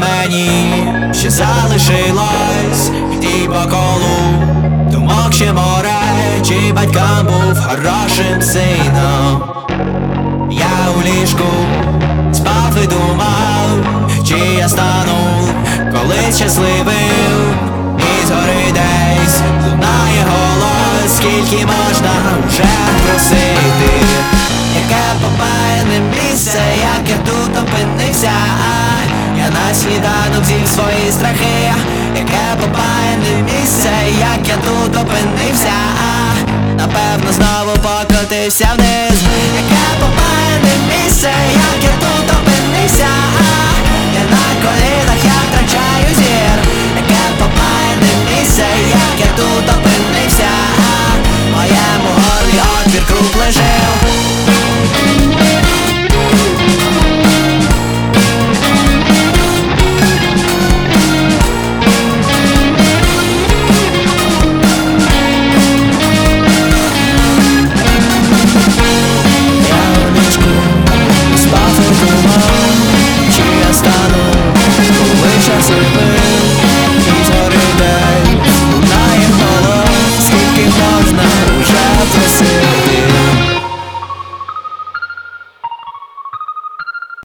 мені ще залишилось йти по колу. Думок ще море, чи батькам був хорошим сином. Я у ліжку спав і думав, чи я стану колись щасливим. І згори десь лунає голос, скільки можна вже просити. Яке попаяне місце, як я тут опинився. Я на сніданок з'їв свої страхи. Яке попаяне місце, як я тут опинився. Напевно знову покотився вниз. Яке попаяне місце, як я тут опинився. Я на колінах, я втрачаю зір. Яке попаяне місце, як я тут опинився. В моєму горлі отвір круг лежив. Спав і думав, чи я стану колись щасливим.